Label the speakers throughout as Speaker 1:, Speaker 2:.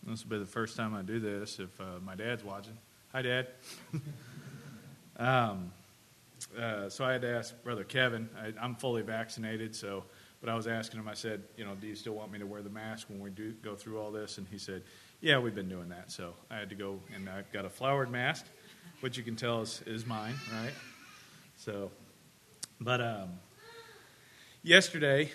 Speaker 1: This will be the first time I do this if my dad's watching. Hi, Dad. So I had to ask Brother Kevin. I'm fully vaccinated, but I was asking him, I said, do you still want me to wear the mask when we do go through all this? And he said, yeah, we've been doing that. So I had to go, and I got a flowered mask, which you can tell is mine, right? So, but yesterday,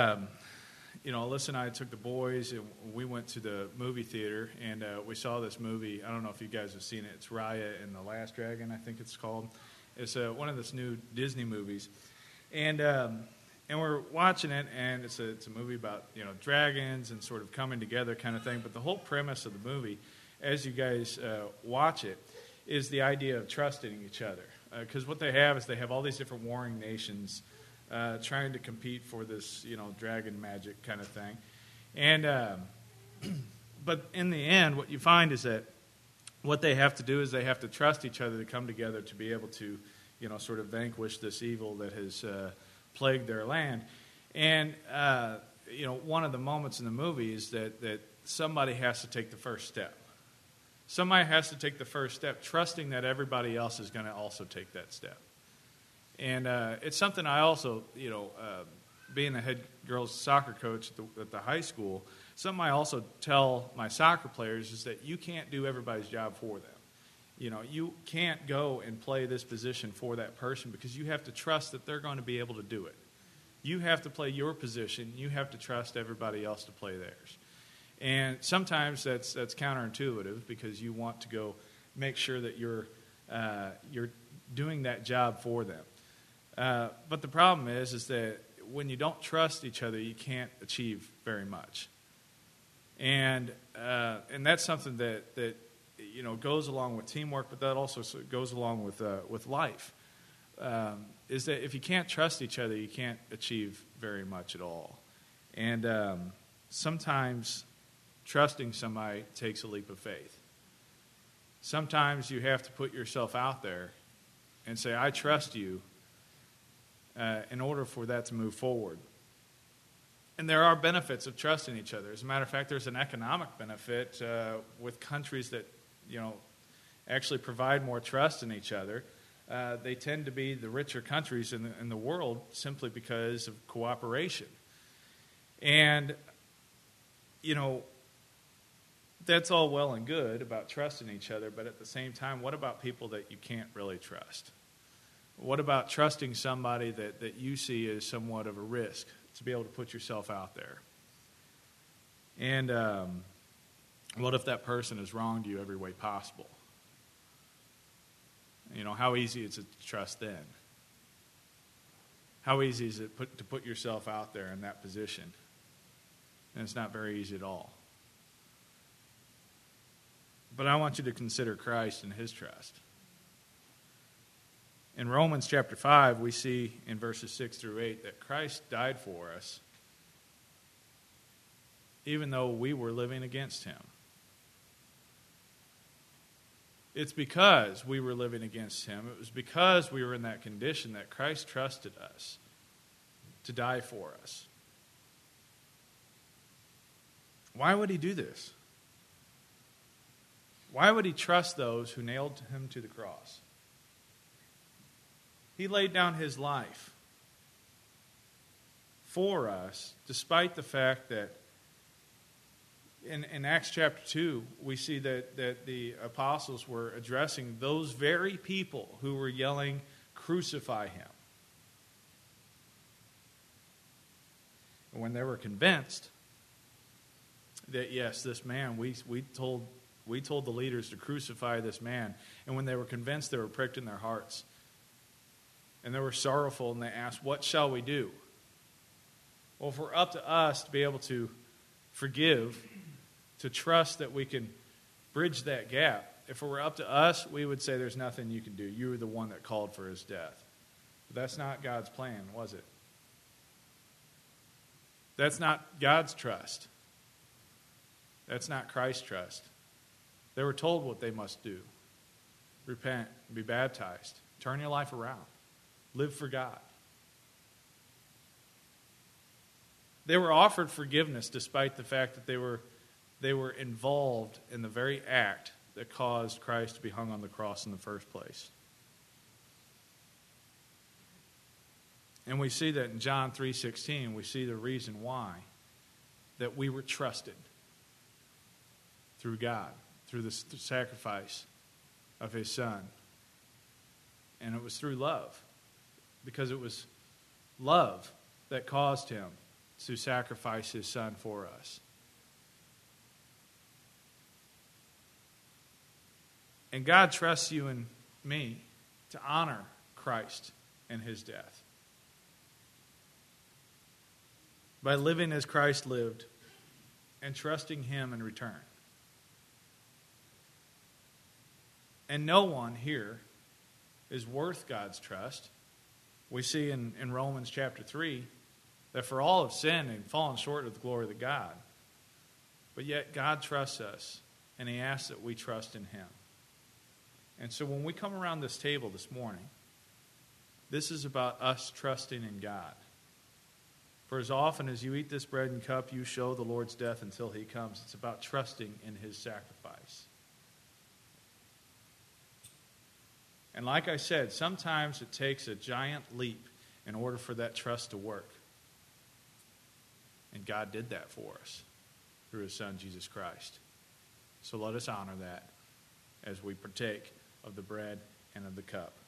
Speaker 1: Alyssa and I took the boys, and we went to the movie theater, and we saw this movie. I don't know if you guys have seen it. It's Raya and the Last Dragon, I think it's called. It's one of those new Disney movies, and we're watching it, and it's a movie about dragons and sort of coming together kind of thing. But the whole premise of the movie, as you guys watch it, is the idea of trusting each other. Because what they have is they have all these different warring nations trying to compete for this dragon magic kind of thing, and but in the end, what you find is that what they have to do is they have to trust each other to come together to be able to, sort of vanquish this evil that has plagued their land. And, one of the moments in the movie is that somebody has to take the first step. Somebody has to take the first step, trusting that everybody else is going to also take that step. And it's something I also, being the head girls soccer coach at the high school, something I also tell my soccer players is that you can't do everybody's job for them. You can't go and play this position for that person because you have to trust that they're going to be able to do it. You have to play your position. You have to trust everybody else to play theirs. And sometimes that's counterintuitive because you want to go make sure that you're doing that job for them. But the problem is that when you don't trust each other, you can't achieve very much. And that's something that goes along with teamwork, but that also goes along with life. Is that if you can't trust each other, you can't achieve very much at all. And sometimes trusting somebody takes a leap of faith. Sometimes you have to put yourself out there and say, I trust you, in order for that to move forward. And there are benefits of trusting each other. As a matter of fact, there's an economic benefit with countries that, actually provide more trust in each other. They tend to be the richer countries in the world simply because of cooperation. And, that's all well and good about trusting each other, but at the same time, what about people that you can't really trust? What about trusting somebody that you see as somewhat of a risk to be able to put yourself out there? And what if that person has wronged you every way possible? How easy is it to trust then? How easy is it to put yourself out there in that position? And it's not very easy at all. But I want you to consider Christ and his trust. In Romans chapter 5, we see in verses 6 through 8 that Christ died for us even though we were living against him. It's because we were living against him. It was because we were in that condition that Christ trusted us to die for us. Why would he do this? Why would he trust those who nailed him to the cross? He laid down his life for us, despite the fact that in Acts chapter 2, we see that the apostles were addressing those very people who were yelling, "Crucify him." And when they were convinced that, yes, this man, we told the leaders to crucify this man. And when they were convinced, they were pricked in their hearts. And they were sorrowful, and they asked, "What shall we do?" Well, if we're up to us to be able to forgive, to trust that we can bridge that gap, if it were up to us, we would say there's nothing you can do. You were the one that called for his death. But that's not God's plan, was it? That's not God's trust. That's not Christ's trust. They were told what they must do. Repent, be baptized, turn your life around, live for God. They were offered forgiveness despite the fact that they were They were involved in the very act that caused Christ to be hung on the cross in the first place. And we see that in John 3:16, we see the reason why. That we were trusted through God, through the sacrifice of His Son. And it was through love. Because it was love that caused Him to sacrifice His Son for us. And God trusts you and me to honor Christ and His death. By living as Christ lived and trusting Him in return. And no one here is worth God's trust. We see in Romans chapter 3 that for all have sinned and fallen short of the glory of God. But yet God trusts us, and He asks that we trust in Him. And so when we come around this table this morning, this is about us trusting in God. For as often as you eat this bread and cup, you show the Lord's death until He comes. It's about trusting in His sacrifice. And like I said, sometimes it takes a giant leap in order for that trust to work. And God did that for us through His Son, Jesus Christ. So let us honor that as we partake of the bread and of the cup.